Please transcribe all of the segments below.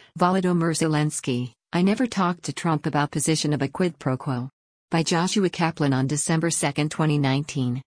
Volodymyr Zelensky, I never talked to Trump about position of a quid pro quo. By Joshua Kaplan on December 2, 2019.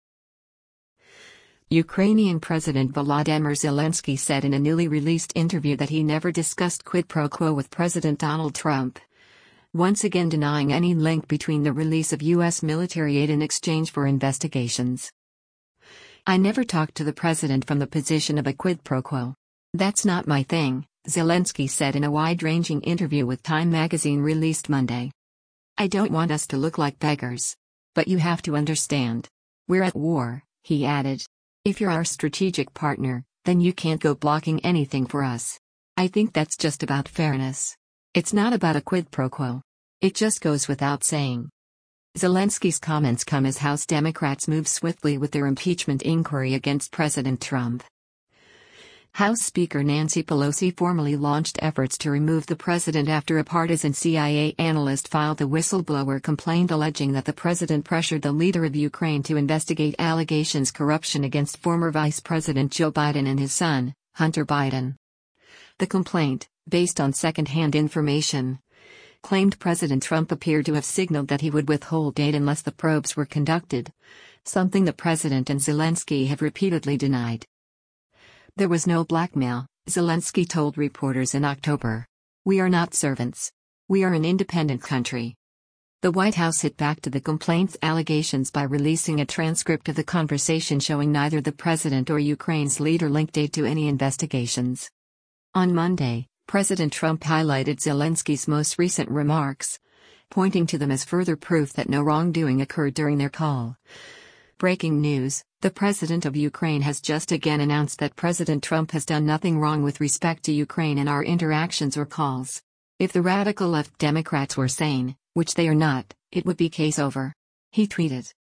Ukrainian President Volodymyr Zelensky said in a newly released interview that he never discussed quid pro quo with President Donald Trump, once again denying any link between the release of U.S. military aid in exchange for investigations. I never talked to the president from the position of a quid pro quo. That's not my thing, Zelensky said in a wide-ranging interview with Time magazine released Monday. I don't want us to look like beggars. But you have to understand. We're at war, he added. If you're our strategic partner, then you can't go blocking anything for us. I think that's just about fairness. It's not about a quid pro quo. It just goes without saying. Zelensky's comments come as House Democrats move swiftly with their impeachment inquiry against President Trump. House Speaker Nancy Pelosi formally launched efforts to remove the president after a partisan CIA analyst filed a whistleblower complaint alleging that the president pressured the leader of Ukraine to investigate allegations of corruption against former Vice President Joe Biden and his son, Hunter Biden. The complaint, based on second-hand information, claimed President Trump appeared to have signaled that he would withhold aid unless the probes were conducted, something the president and Zelensky have repeatedly denied. There was no blackmail, Zelensky told reporters in October. We are not servants. We are an independent country. The White House hit back to the complaint's allegations by releasing a transcript of the conversation showing neither the president or Ukraine's leader linked aid to any investigations. On Monday, President Trump highlighted Zelensky's most recent remarks, pointing to them as further proof that no wrongdoing occurred during their call. Breaking news, the president of Ukraine has just again announced that President Trump has done nothing wrong with respect to Ukraine in our interactions or calls. If the radical left Democrats were sane, which they are not, it would be case over. He tweeted.